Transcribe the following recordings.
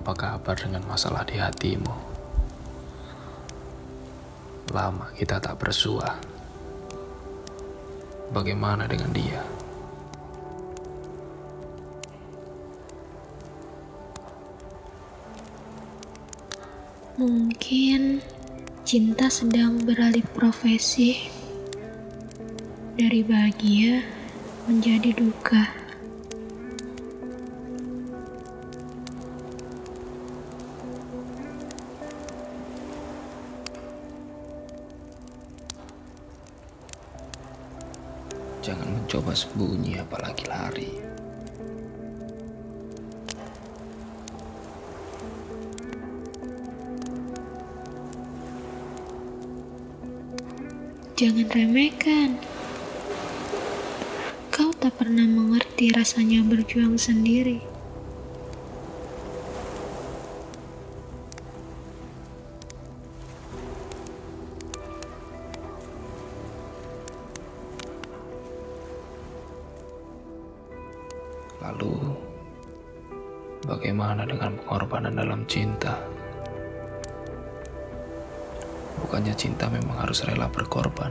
Apa kabar dengan masalah di hatimu? Lama kita tak bersua. Bagaimana dengan dia? Mungkin cinta sedang beralih profesi dari bahagia menjadi duka. Jangan mencoba sembunyi apalagi lari. Jangan remehkan. Kau tak pernah mengerti rasanya berjuang sendiri. Lalu, bagaimana dengan pengorbanan dalam cinta? Bukannya cinta memang harus rela berkorban.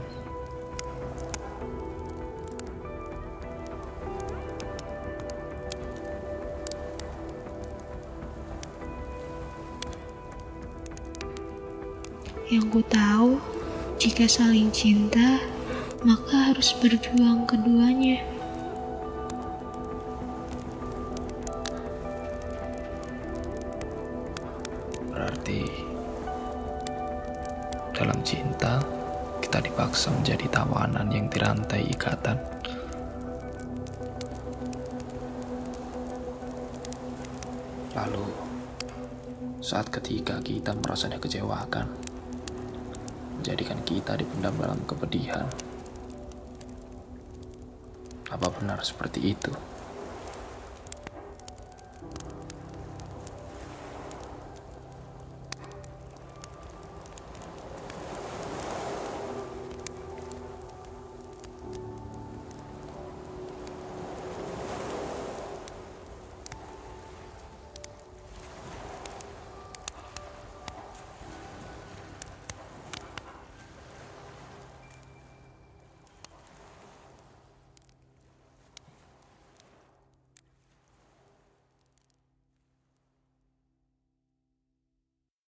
Yang ku tahu, jika saling cinta, maka harus berjuang keduanya. Berarti dalam cinta kita dipaksa menjadi tawanan yang dirantai ikatan. Lalu saat ketiga kita merasa dikecewakan, menjadikan kita dipendam dalam kepedihan. Apa benar seperti itu?